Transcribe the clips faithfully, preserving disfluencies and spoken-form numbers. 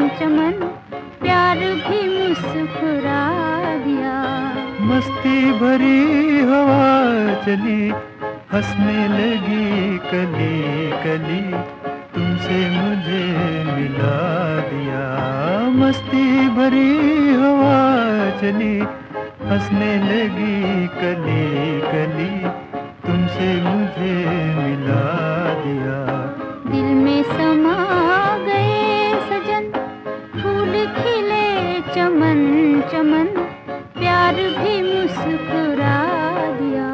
चमन प्यार भी मुस्कुरा दिया। मस्ती भरी हवा चली, हंसने लगी कली कली, तुमसे मुझे मिला दिया। मस्ती भरी हवा चली, हंसने लगी कली कली, तुमसे मुझे मिला दिया। दिल में समा गए सजन, फूल खिले चमन चमन, प्यार भी मुस्कुरा दिया।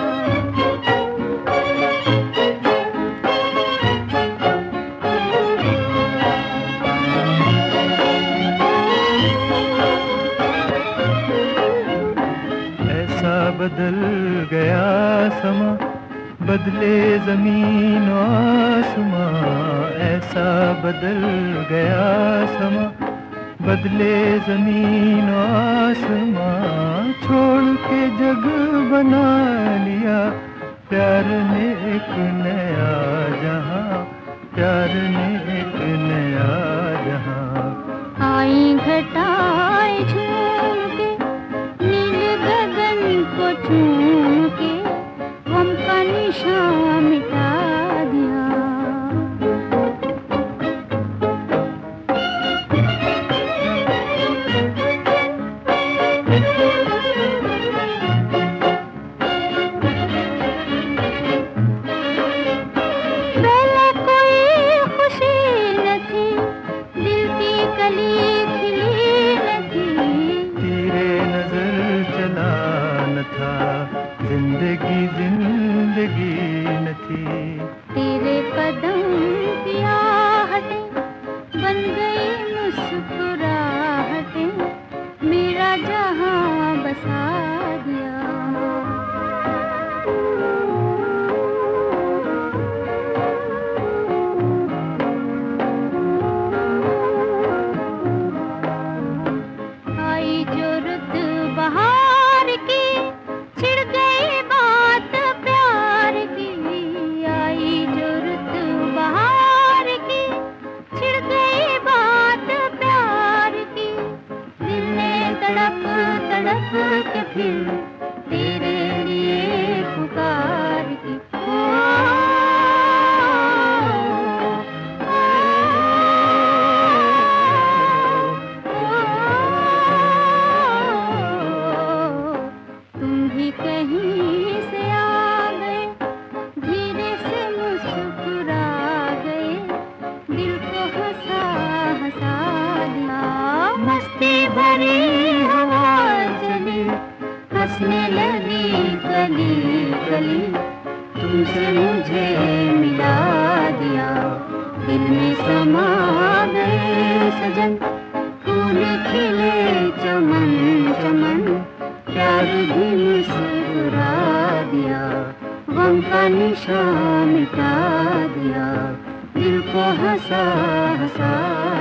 ऐसा बदल गया समा, बदले जमीन आसमां। ऐसा बदल गया समा, बदले जमीन आसमां। छोड़ के जग बना लिया प्यार ने एक नया जहां, प्यार ने एक नया जहां। आई घटाएं झूम के, नील गगन को चूम के, गम का निशान मिटा दिया। पहले कोई खुशी न थी, दिल की कली खिली न थी। तेरे नजर चला न था, जिंदगी जिंदगी न थी। तेरे कदम की आहटें बन गई मुस्कुराहटें, मेरा जहां बसा दिया। आई जो रुत बहार की, छिड़ गई बात प्यार की। आई जो रुत बहार की, छिड़ गई बात प्यार की। दिल ने तड़प तड़प के फिर तेरे लिए पुकार की। ओ, तुम भी कहीं से आ गए, धीरे से मुस्कुरा गए, दिल को हंसा हंसा दिया। मस्ती भरी हवा चली, हंसने लगी कली कली, तुमसे मुझे मिला दिया। दिल में समा गए सजन, फूल खिले चमन चमन, प्यार भी मुस्कुरा दिया। गम का निशान मिटा दिया, दिल को हंसा हंसा